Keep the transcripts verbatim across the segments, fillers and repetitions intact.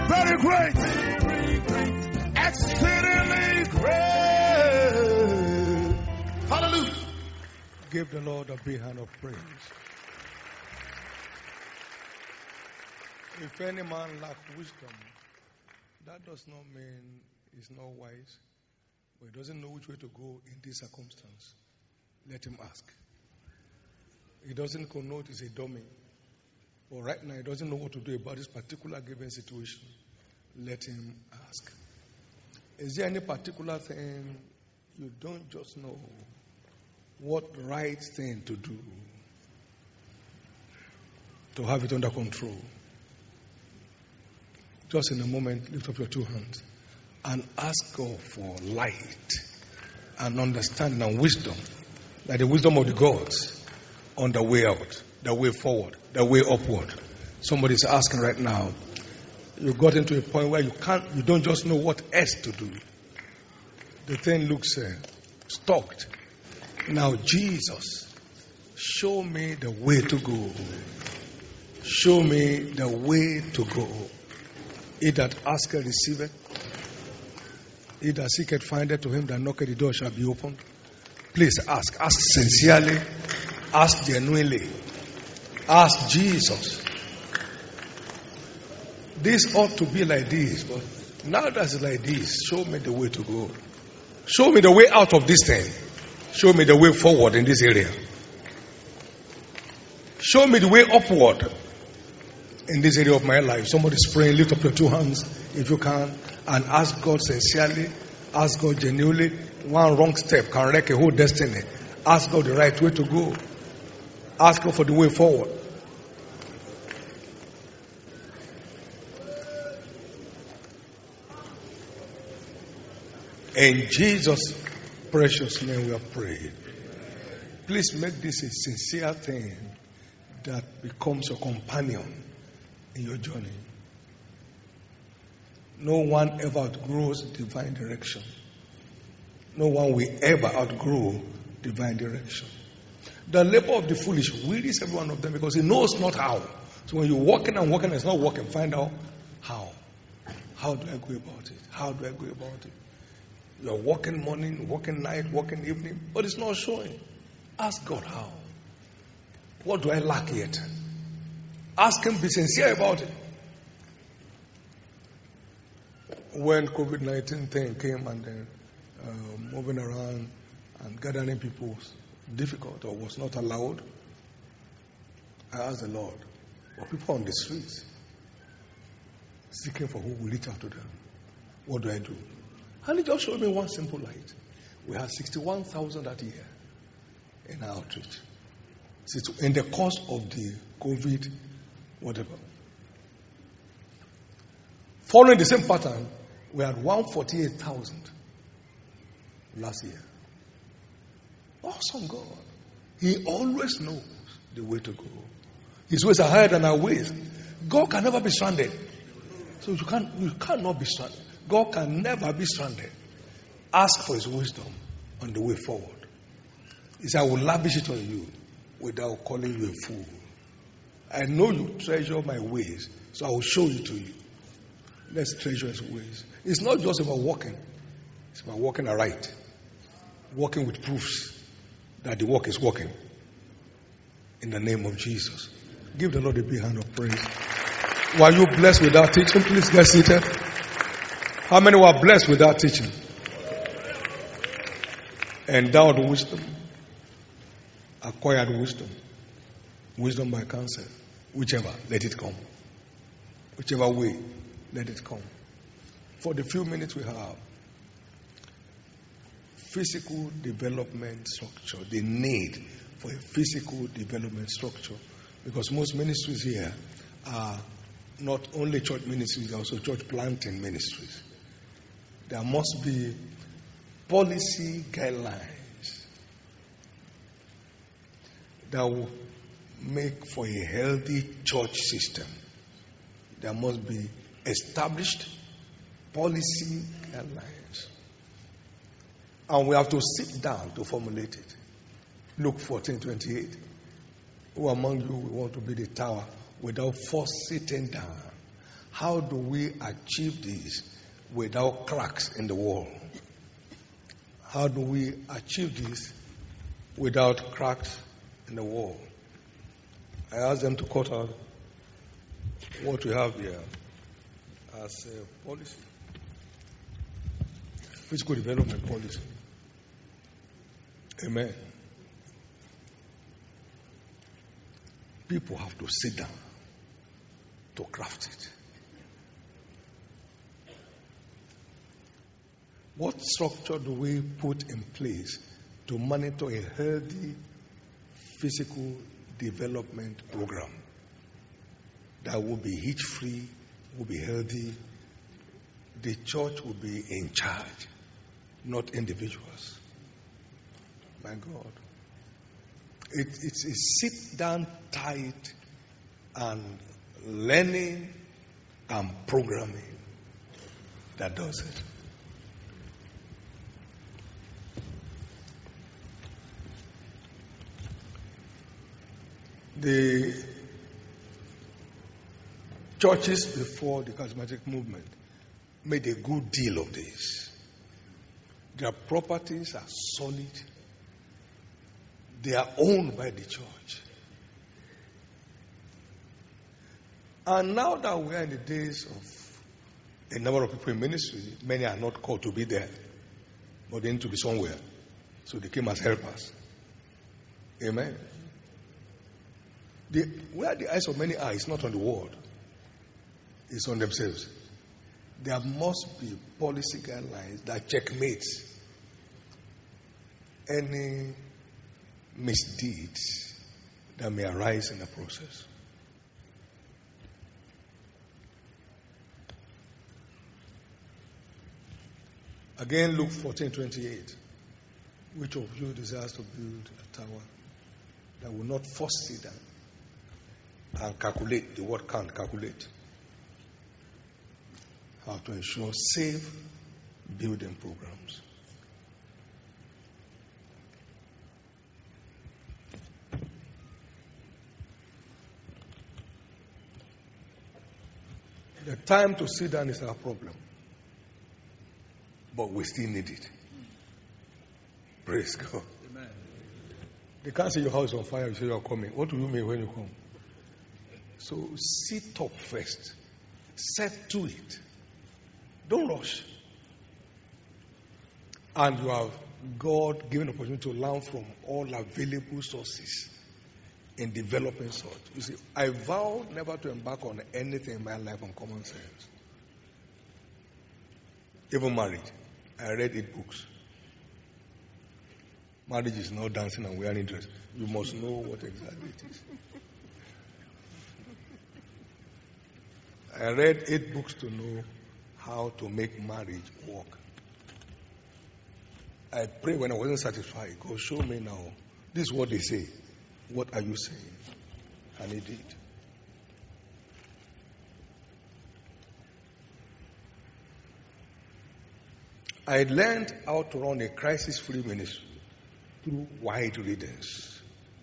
Very great. Exceedingly great. Hallelujah. Give the Lord a big hand of praise. If any man lack wisdom, that does not mean he's not wise, but he doesn't know which way to go in this circumstance. Let him ask. He doesn't connote he's a dummy. But right now, he doesn't know what to do about this particular given situation. Let him ask. Is there any particular thing you don't just know what right thing to do to have it under control? Just in a moment, lift up your two hands and ask God for light and understanding and wisdom, like the wisdom of the gods, on the way out, the way forward, the way upward. Somebody's asking right now. You got into a point where you can't, you don't just know what else to do. The thing looks uh, stopped. Now, Jesus, show me the way to go. Show me the way to go. He that asketh receiveth. He that seeketh findeth. To him that knocketh the door shall be opened. Please ask. Ask sincerely. Ask genuinely. Ask Jesus. This ought to be like this, but now that it's like this, show me the way to go. Show me the way out of this thing. Show me the way forward in this area. Show me the way upward in this area of my life. Somebody's praying. Lift up your two hands if you can and ask God sincerely. Ask God genuinely. One wrong step can wreck a whole destiny. Ask God the right way to go. Ask God for the way forward. In Jesus' precious name we have prayed. Please make this a sincere thing that becomes your companion in your journey. No one ever outgrows divine direction. No one will ever outgrow divine direction. The labor of the foolish wearies every one of them because he knows not how. So when you're walking and walking and it's not working, find out how. How do I go about it? How do I go about it? You're walking morning, walking night, walking evening, but it's not showing. Ask God how. What do I lack yet? Ask him, be sincere about it. When COVID nineteen thing came and then uh, moving around and gathering people was difficult or was not allowed, I asked the Lord, were people on the streets seeking for who will reach out to them? What do I do? And he just showed me one simple light. We had sixty-one thousand that year in our outreach. In the course of the COVID, whatever. Following the same pattern, we had one hundred forty-eight thousand last year. Awesome God. He always knows the way to go. His ways are higher than our ways. God can never be stranded. So you can't, you cannot be stranded. God can never be stranded. Ask for his wisdom on the way forward. He said, I will lavish it on you without calling you a fool. I know you treasure my ways, so I will show you to you. Let's treasure his ways. It's not just about walking. It's about walking aright. Walking with proofs that the walk is walking. In the name of Jesus. Give the Lord a big hand of praise. Were you blessed with that teaching? Please get seated. How many were blessed with that teaching? Endowed wisdom. Acquired wisdom. Wisdom by counsel. Whichever, let it come. Whichever way, let it come. For the few minutes we have, physical development structure. The need for a physical development structure. Because most ministries here are not only church ministries, they're also church planting ministries. There must be policy guidelines that will make for a healthy church system. There must be established policy guidelines. And we have to sit down to formulate it. Luke fourteen twenty-eight. Who among you will want to be the tower without first sitting down? how do we achieve this without cracks in the wall? How do we achieve this without cracks in the wall? I asked them to cut out what we have here as a policy. Physical development policy. Amen. People have to sit down to craft it. What structure do we put in place to monitor a healthy physical development program that will be hitch-free, will be healthy? The church will be in charge, not individuals. My God. It, it's a sit-down tight and learning and programming that does it. The churches before the charismatic movement made a good deal of this. Their properties are solid. They are owned by the church. And now that we are in the days of a number of people in ministry, many are not called to be there, but they need to be somewhere. So they came as helpers. Amen. The, where the eyes of many are is not on the world, it's on themselves. There must be policy guidelines that checkmates any misdeeds that may arise in the process. Again, Luke fourteen twenty-eight. Which of you desires to build a tower that will not first sit down and calculate? The word can't calculate. How to ensure safe building programs. The time to sit down is our problem. But we still need it. Praise God. Amen. They can't say your house is on fire, you say you are coming. What do you mean when you come? So sit up first. Set to it. Don't rush. And you have God given opportunity to learn from all available sources in developing such. You see, I vowed never to embark on anything in my life on common sense. Even marriage. I read eight books. Marriage is not dancing and wearing dress. You must know what exactly it is. I read eight books to know how to make marriage work. I pray when I wasn't satisfied, God, show me now. This is what they say. What are you saying? And he did. I learned how to run a crisis-free ministry through wide readings.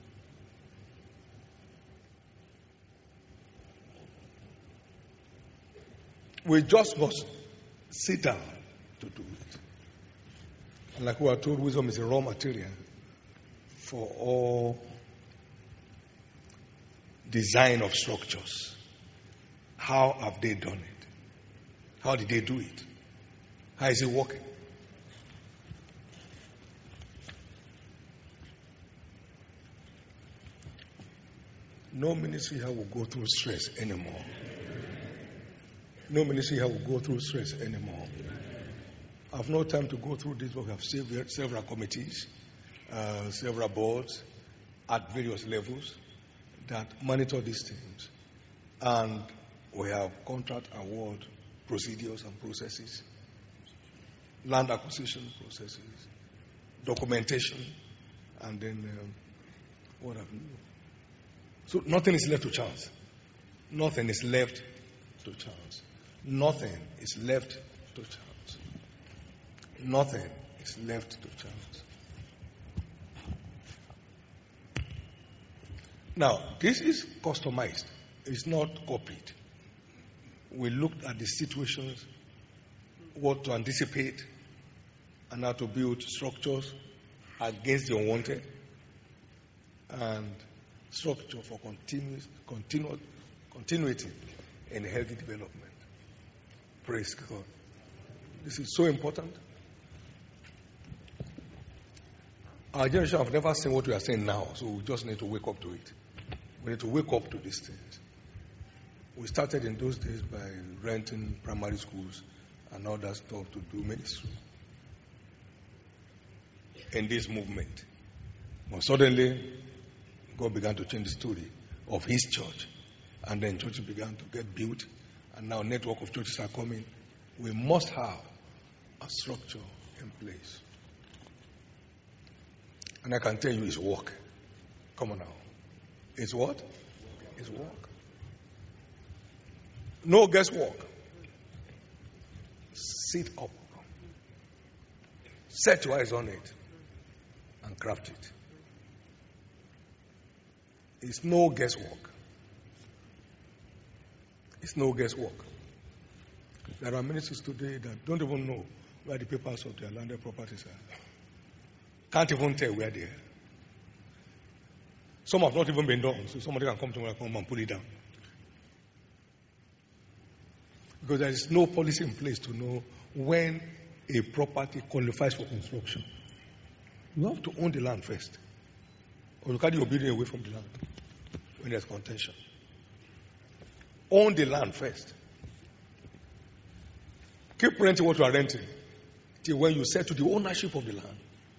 We just must sit down to do it. And like we are told, wisdom is a raw material for all design of structures. How have they done it? How did they do it? How is it working? No ministry here will go through stress anymore. No ministry here will go through stress anymore. I have no time to go through this, but we have several, several committees, uh, several boards at various levels that monitor these things. And we have contract award procedures and processes, land acquisition processes, documentation, and then um, what have you. So nothing is left to chance. Nothing is left to chance. Nothing is left to chance. Nothing is left to chance. Now, this is customized. It's not copied. we looked at the situations, what to anticipate, and how to build structures against the unwanted, and structure for continuous, continuous, continuity and healthy development. Praise God. This is so important. Our generation have never seen what we are saying now, so we just need to wake up to it. We need to wake up to these things. We started in those days by renting primary schools and all that stuff to do ministry in this movement. But suddenly, God began to change the story of His church. And then churches began to get built. And now a network of churches are coming. We must have a structure in place. And I can tell you it's work. Come on now. It's what? It's work. No guesswork. Sit up. Set your eyes on it. And craft it. It's no guesswork. It's no guesswork. There are ministers today that don't even know where the papers of their landed properties are. Can't even tell where they are. Some have not even been done, so somebody can come to me and come and pull it down. Because there is no policy in place to know when a property qualifies for construction. You have to own the land first. Or you carry your building away from the land when there's contention. Own the land first. Keep renting what you are renting till when you settle the ownership of the land.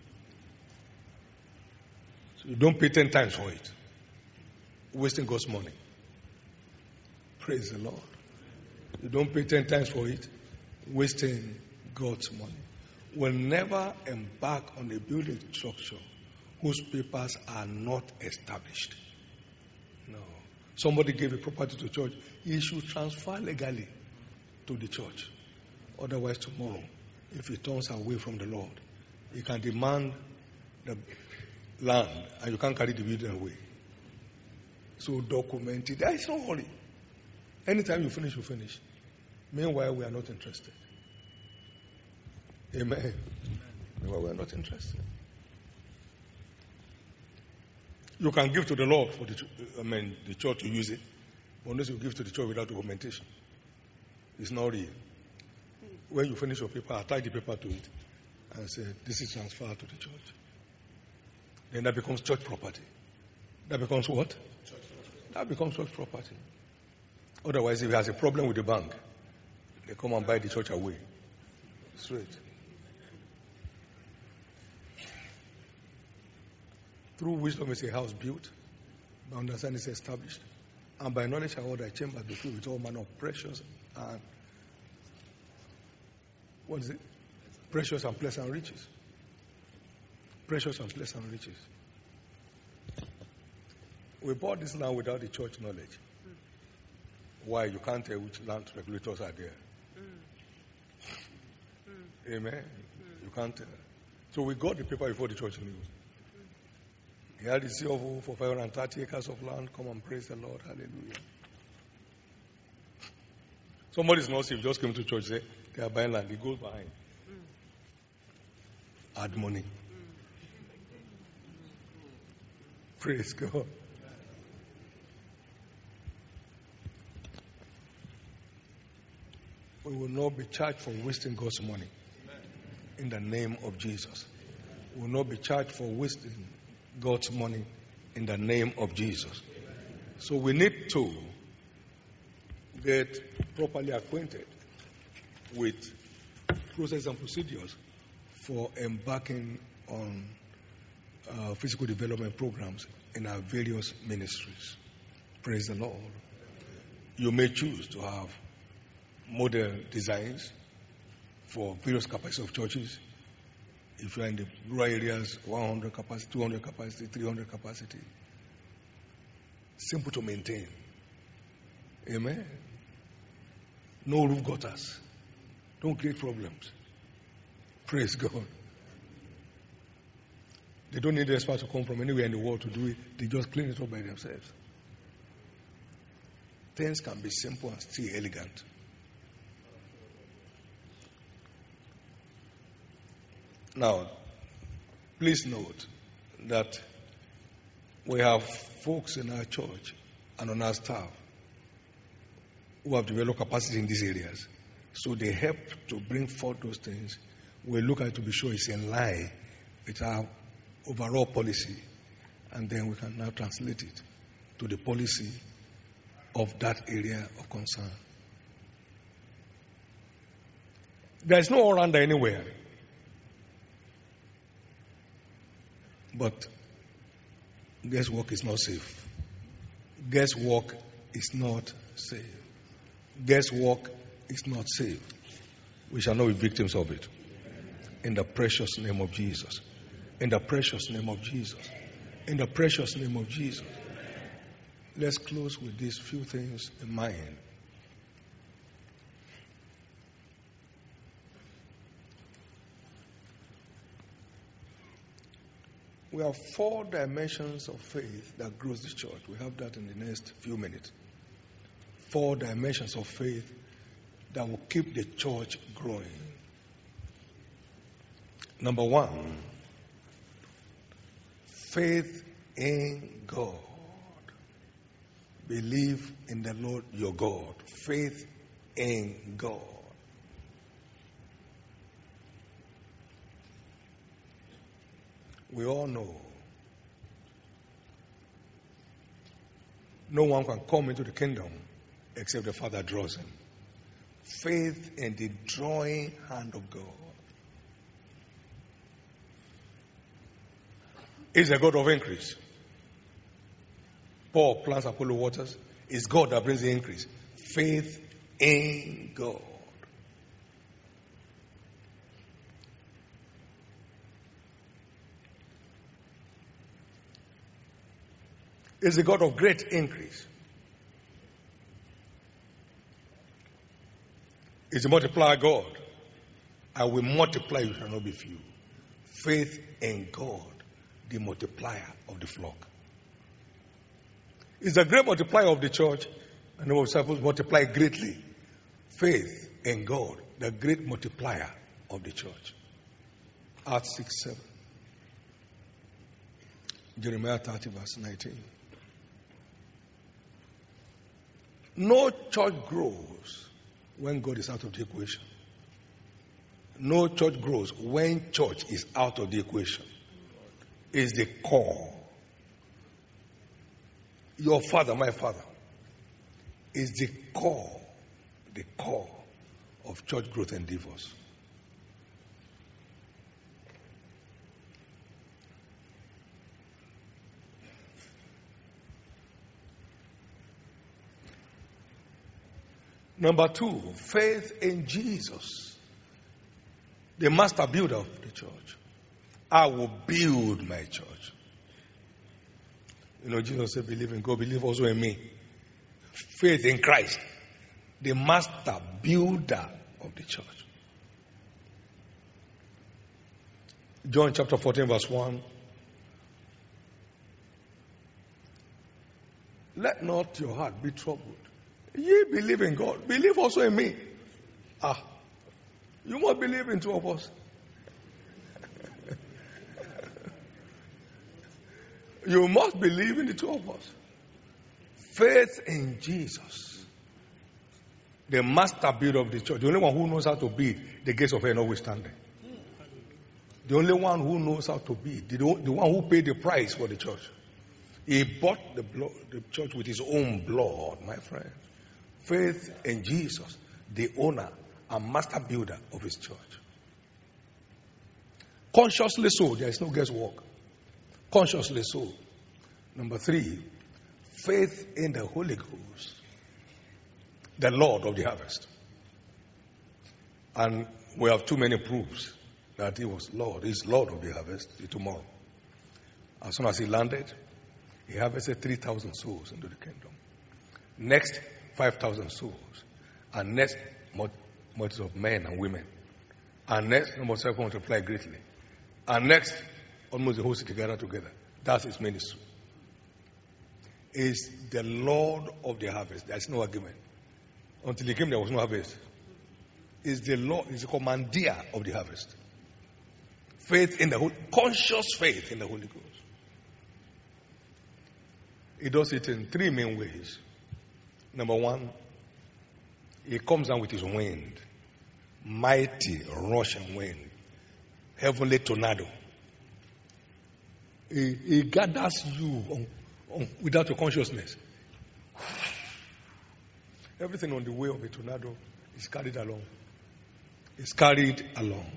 So you don't pay ten times for it. Wasting God's money. Praise the Lord. You don't pay ten times for it. Wasting God's money. Will never embark on a building structure whose papers are not established. No. Somebody gave a property to church. He should transfer legally to the church. Otherwise, tomorrow, if he turns away from the Lord, he can demand the land and you can't carry the building away. So document it. There is no hurry. Anytime you finish, you finish. Meanwhile, we are not interested. Amen. Meanwhile, we are not interested. You can give to the Lord for the, I mean, the church to use it, but unless you give to the church without documentation, it's not real. When you finish your paper, attach the paper to it and say, this is transferred to the church. Then that becomes church property. That becomes what? Church that becomes church property. Otherwise, if he has a problem with the bank, they come and buy the church away. Straight. Through wisdom is a house built, by understanding is established, and by knowledge are all thy chambers be filled with all manner of precious and what is it? Precious and pleasant riches. Precious and pleasant riches. We bought this land without the church knowledge. Mm. Why? You can't tell which land regulators are there. Mm. Mm. Amen. Mm. You can't tell. So we got the paper before the church knew. Mm. He had the C of O for five hundred thirty acres of land. Come and praise the Lord. Hallelujah. Somebody's not saved, just came to church, say, they are buying land. He goes behind. Mm. Add money. Mm. Praise God. We will not be charged for wasting God's money. In the name of Jesus. We will not be charged for wasting God's money in the name of Jesus. So we need to get properly acquainted with process and procedures for embarking on uh, physical development programs in our various ministries. Praise the Lord. You may choose to have model designs for various capacities of churches. If you are in the rural areas, one hundred capacity, two hundred capacity, three hundred capacity. Simple to maintain. Amen. No roof gutters. Don't create problems. Praise God. They don't need the expert to come from anywhere in the world to do it. They just clean it up by themselves. Things can be simple and still elegant. Now, please note that we have folks in our church and on our staff who have developed capacity in these areas. So they help to bring forth those things. We look at it to be sure it's in line with our overall policy. And then we can now translate it to the policy of that area of concern. There is no all-rounder anywhere. But guesswork is not safe. Guesswork is not safe. Guesswork is not safe. We shall not be victims of it. In the precious name of Jesus. In the precious name of Jesus. In the precious name of Jesus. Let's close with these few things in mind. We have four dimensions of faith that grows the church. We have that in the next few minutes. Four dimensions of faith that will keep the church growing. Number one, faith in God. Believe in the Lord your God. Faith in God. We all know no one can come into the kingdom except the Father draws him. Faith in the drawing hand of God. Is a God of increase. Paul plants, Apollo waters. It's God that brings the increase. Faith in God. Is a God of great increase. Is a multiplier God. I will multiply, you shall not be few. Faith in God, the multiplier of the flock. Is the great multiplier of the church, and our disciples multiply greatly. Faith in God, the great multiplier of the church. Acts six seven. Jeremiah thirty verse nineteen. No church grows when God is out of the equation. No church grows when church is out of the equation. It's the core. Your father, my father, is the core, the core of church growth endeavors. Number two, faith in Jesus, the master builder of the church. I will build my church. You know, Jesus said, believe in God, believe also in me. Faith in Christ, the master builder of the church. John chapter fourteen, verse one. Let not your heart be troubled. Ye believe in God, believe also in me. Ah, you must believe in two of us. You must believe in the two of us. Faith in Jesus, the master builder of the church, the only one who knows how to build, the gates of hell notwithstanding. The only one who knows how to build, the, the one who paid the price for the church. He bought the, blood, the church with his own blood, my friend. Faith in Jesus, the owner and master builder of his church. Consciously so, there is no guesswork. Consciously so. Number three, faith in the Holy Ghost, the Lord of the harvest. And we have too many proofs that he was Lord, he's Lord of the harvest tomorrow. As soon as he landed, he harvested three thousand souls into the kingdom. Next, five thousand souls. And next, multitudes of men and women. And next, number seven, multiply greatly. And next, almost the whole city gathered together. That's his ministry. Is the Lord of the harvest. There's no argument. Until he came, there was no harvest. Is the Lord, is the commandeer of the harvest. Faith in the Holy, conscious faith in the Holy Ghost. He does it in three main ways. Number one, he comes down with his wind. Mighty rushing wind. Heavenly tornado. He, he gathers you on, on, without your consciousness. Everything on the way of a tornado is carried along. It's carried along.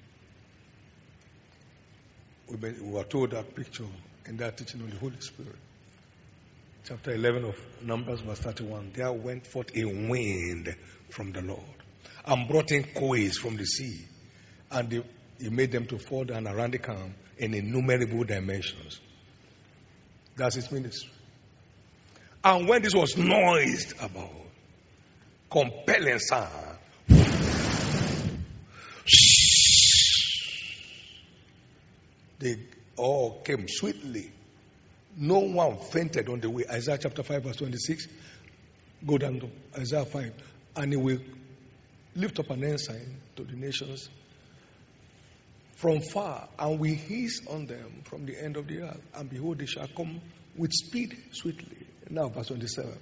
We, been, we were told that picture in that teaching on the Holy Spirit. Chapter eleven of Numbers, verse thirty-one. There went forth a wind from the Lord and brought in quails from the sea. And they, he made them to fall down around the camp in innumerable dimensions. That's his ministry. And when this was noised about, compelling sound, they all came sweetly. No one fainted on the way. Isaiah chapter five, verse twenty-six. Go down to Isaiah five. And he will lift up an ensign to the nations from far, and we hiss on them from the end of the earth. And behold, they shall come with speed sweetly. Now, verse twenty-seven.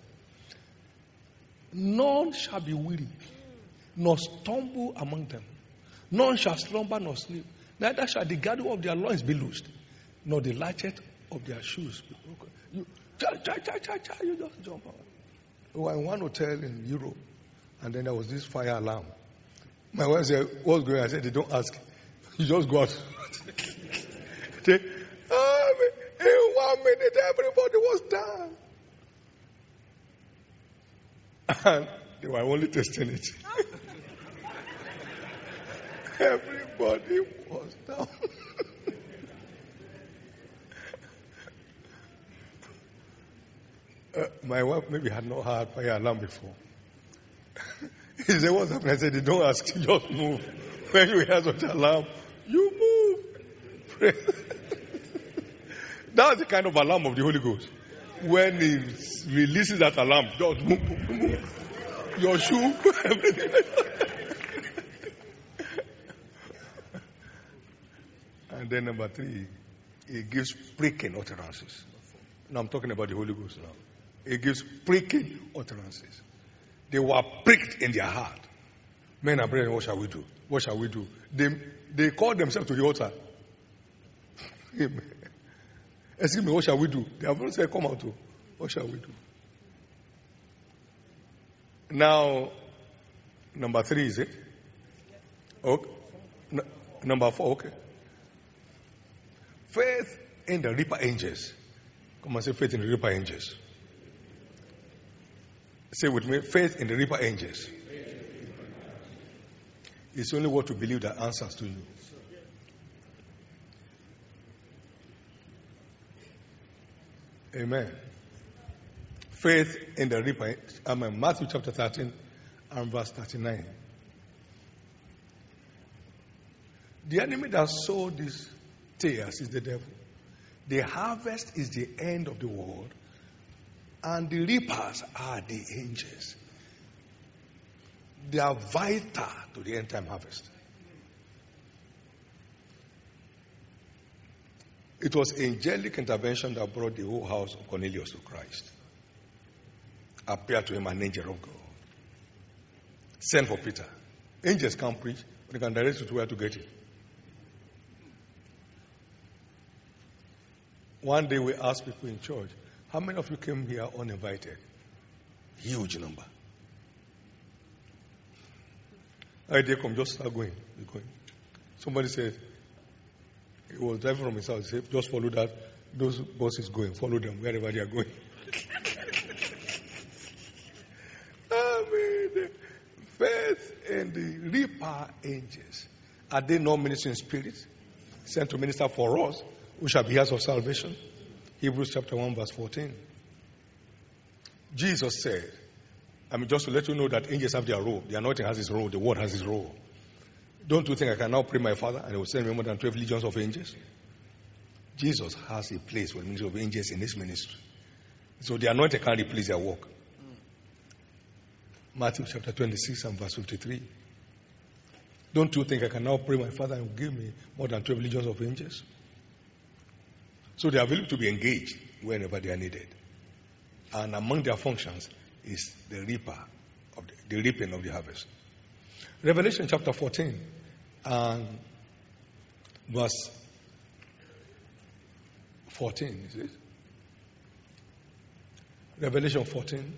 None shall be weary, nor stumble among them. None shall slumber nor sleep. Neither shall the girdle of their loins be loosed, nor the latchet of their shoes be broken. You, cha, cha, cha, cha, cha, you just jump out. We were in one hotel in Europe, and then there was this fire alarm. My wife said, "What's going on?" I said, "They don't ask. You just go out." They, oh, in one minute, everybody was down. And they were only testing it. Everybody was down. uh, my wife maybe had not had fire alarm before. He said, "What's happening?" I said, "They don't ask, you just move. When you hear such alarm, you move." That's the kind of alarm of the Holy Ghost. When he releases that alarm, just move, move, move. Your shoe, everything. And then number three, he gives pricking utterances. Now I'm talking about the Holy Ghost now. He gives pricking utterances. They were pricked in their heart. Men and brethren, what shall we do? What shall we do? They, they called themselves to the altar. Amen. Excuse me, what shall we do? They have not said, "Come out to." What shall we do? Now, number three, is it? Okay. N- number four, okay. Faith in the reaper angels. Come and say, faith in the reaper angels. Say with me, faith in the reaper angels. It's only what you believe that answers to you. Amen. Faith in the reaper. Amen. Matthew chapter thirteen and verse thirty-nine. The enemy that sowed these tears is the devil. The harvest is the end of the world, and the reapers are the angels. They are vital to the end time harvest. It was angelic intervention that brought the whole house of Cornelius to Christ. Appeared to him an angel of God. Sent for Peter. Angels can't preach, but they can direct you to where to get it. One day we asked people in church, "How many of you came here uninvited?" Huge number. I did come, just start going. going. Somebody said, he was driving from his house. He said, "Just follow that. Those buses going. Follow them wherever they are going." I mean, faith in the reaper angels. Are they not ministering spirits sent to minister for us, who shall be heirs of salvation? Hebrews chapter one, verse fourteen. Jesus said, I mean, just to let you know that angels have their role. The anointing has its role. The word has its role. Don't you think I can now pray my Father and he will send me more than twelve legions of angels? Jesus has a place for the ministry of angels in his ministry. So the anointing can't replace their work. Matthew chapter twenty-six and verse fifty-three. Don't you think I can now pray my Father and give me more than twelve legions of angels? So they are willing to be engaged whenever they are needed. And among their functions is the reaper, of the, the reaping of the harvest. Revelation chapter fourteen and verse fourteen, is it? Revelation fourteen.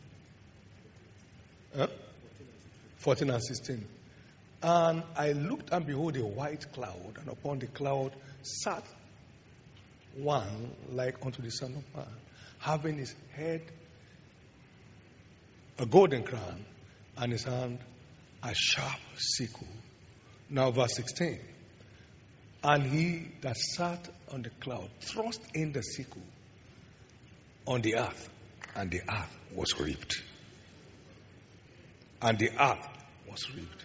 Huh? fourteen and sixteen. And I looked and behold a white cloud, and upon the cloud sat one like unto the Son of Man, having his head a golden crown, and his hand a sharp sickle. Now verse sixteen. And he that sat on the cloud thrust in the sickle on the earth, and the earth was reaped. And the earth was reaped.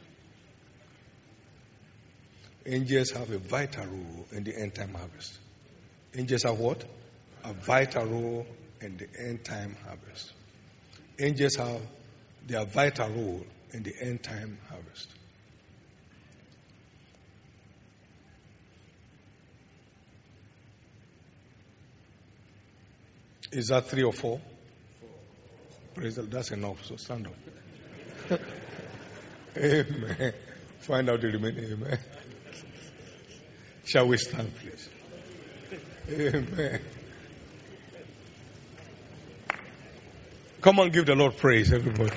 Angels have a vital role in the end time harvest. Angels have what? A vital role in the end time harvest. Angels have their vital role in the end time harvest. Is that three or four? Praise the Lord. That's enough. So stand up. Amen. Find out the remaining. Amen. Shall we stand, please? Amen. Come on, give the Lord praise, everybody.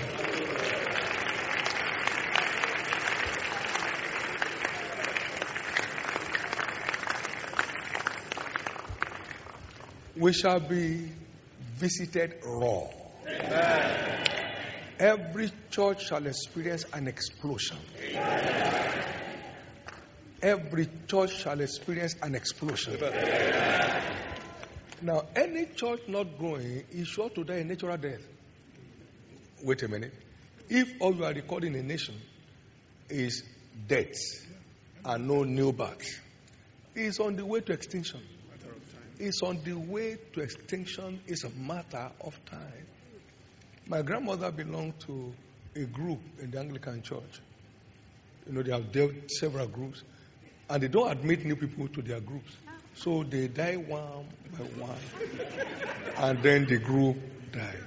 We shall be visited raw. Amen. Every church shall experience an explosion. Amen. Every church shall experience an explosion. Amen. Now, any church not growing is sure to die a natural death. Wait a minute. If all you are recording in a nation is deaths and no new births, it's on the way to extinction. It's on the way to extinction. It's a matter of time. My grandmother belonged to a group in the Anglican Church. You know, they have dealt several groups, and they don't admit new people to their groups. So they die one by one, and then the group died.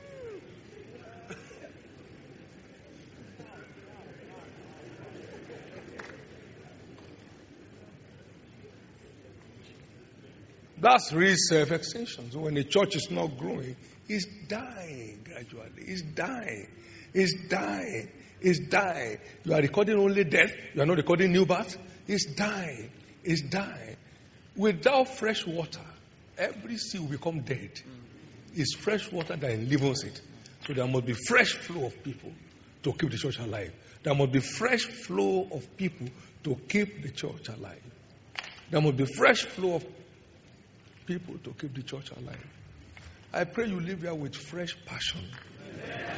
That's real self-extinction. So when the church is not growing, it's dying gradually. It's dying. It's dying. It's dying. You are recording only death. You are not recording new birth. It's dying. It's dying. Without fresh water, every sea will become dead. It's fresh water that enlivens it. So there must be fresh flow of people to keep the church alive. There must be fresh flow of people to keep the church alive. There must be fresh flow of people to keep the church alive. I pray you live here with fresh passion. Amen.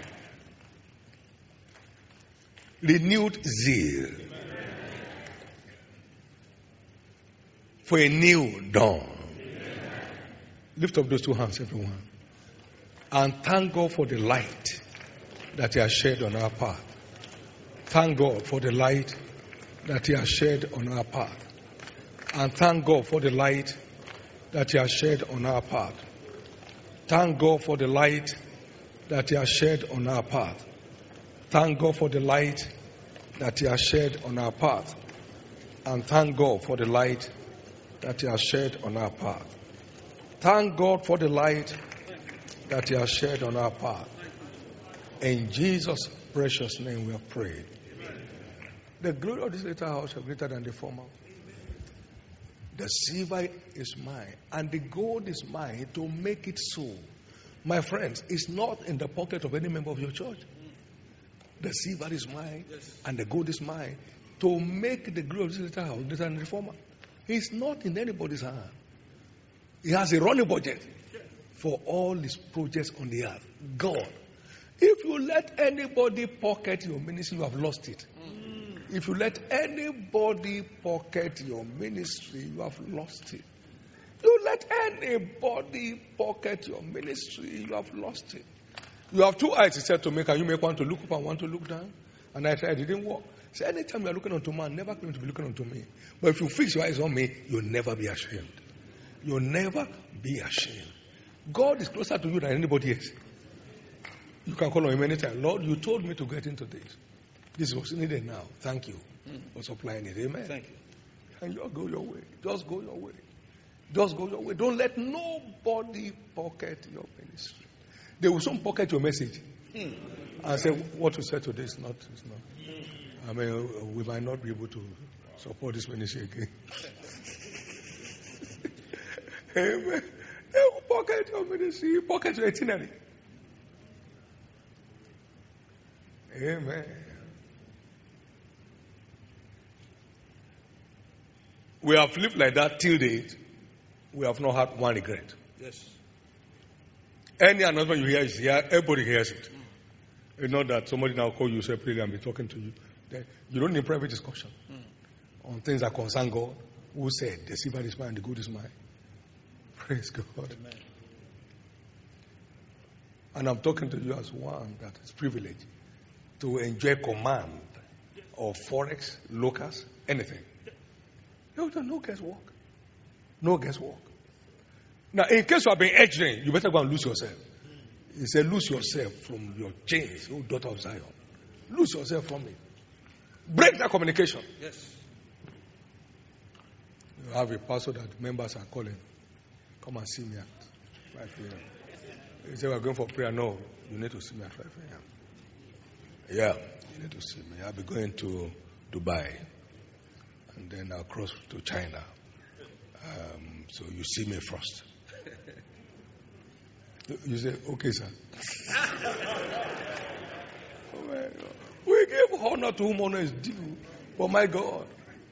Renewed zeal. Amen. For a new dawn. Amen. Lift up those two hands, everyone. And thank God for the light that He has shed on our path. Thank God for the light that He has shed on our path. And thank God for the light that He has shed on our path. Thank God for the light that He has shed on our path. Thank God for the light that He has shed on our path. And thank God for the light that He has shed on our path. Thank God for the light that He has shed on our path. In Jesus' precious name we have prayed. The glory of this little house is greater than the former. The silver is mine, and the gold is mine to make it so. My friends, it's not in the pocket of any member of your church. The silver is mine, yes, and the gold is mine to make the glory of this little house greater than the former. It's not in anybody's hand. He has a running budget for all his projects on the earth. God. If you let anybody pocket your ministry, you have lost it. If you let anybody pocket your ministry, you have lost it. You let anybody pocket your ministry, you have lost it. You have two eyes, he said to me, can you make one to look up and one to look down? And I said, it didn't work. So anytime you are looking unto man, never claim to be looking unto me. But if you fix your eyes on me, you'll never be ashamed. You'll never be ashamed. God is closer to you than anybody else. You can call on him anytime. Lord, you told me to get into this. This was needed now. Thank you for supplying it. Amen. Thank you. And you go your way. Just go your way. Just go your way. Don't let nobody pocket your ministry. They will soon pocket your message. Hmm. And say, what you said today is not, is not. I mean, we might not be able to support this ministry again. Amen. They will pocket your ministry, pocket your itinerary. Amen. We have lived like that till date. We have not had one regret. Yes. Any announcement you hear is here, everybody hears it. Mm. It's not that somebody now call you separately and be talking to you. Then you don't need private discussion mm. on things that concern God. Who said, the silver is mine, the good is mine. Praise God. Amen. And I'm talking to you as one that is privileged to enjoy command of forex, locals, anything. No, no guesswork. No guesswork. Now, in case you have been edging, you better go and lose yourself. He said, lose yourself from your chains, oh daughter of Zion. Lose yourself from it. Break that communication. Yes. You have a pastor that members are calling. Come and see me at five a.m. He said, we're going for prayer. No, you need to see me at five a.m. Yeah, you need to see me. I'll be going to Dubai. And then I'll cross to China. Um, so you see me first. You say, okay, sir. We give honor to whom honor is due. Oh, my God.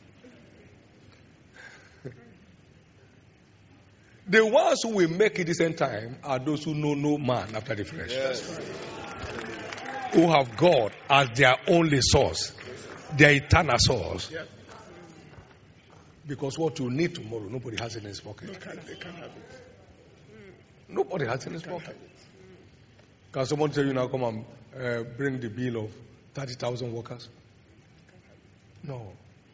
The ones who will make it this end time are those who know no man after the flesh. Yes. Who have God as their only source, their eternal source. Yes. Because what you need tomorrow, nobody has it in his pocket. They can't, they can't have it. Nobody has it in his pocket. Can someone tell you now, come and uh, bring the bill of thirty thousand workers? No.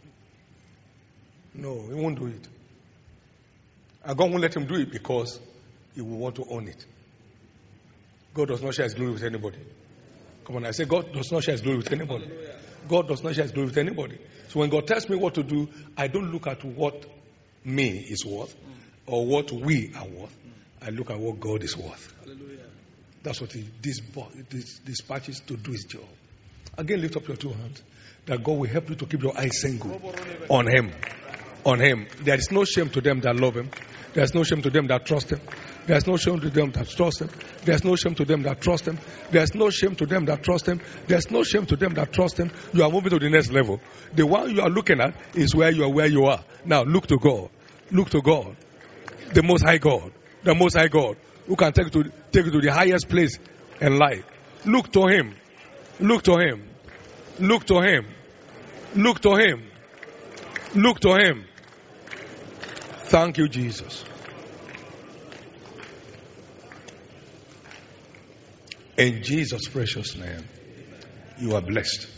No, he won't do it. And God won't let him do it because he will want to own it. God does not share his glory with anybody. Come on, I say God does not share his glory with anybody. God does not share his glory with anybody. So when God tells me what to do, I don't look at what me is worth or what we are worth. I look at what God is worth. Hallelujah. That's what he dis- dis- dispatches to do his job. Again, lift up your two hands. That God will help you to keep your eyes single on him. On him. There is no shame to them that love him. There is no shame to them that trust him. There is no shame to them that trust him. There is no shame to them that trust him. There is no shame to them that trust him. There is no shame to them that trust him. You are moving to the next level. The one you are looking at is where you are, where you are. Now look to God. Look to God. The Most High God. The Most High God. Who can take you to, take you to the highest place in life. Look to him. Look to him. Look to him. Look to him. Look to him. Thank you, Jesus. In Jesus' precious name, you are blessed.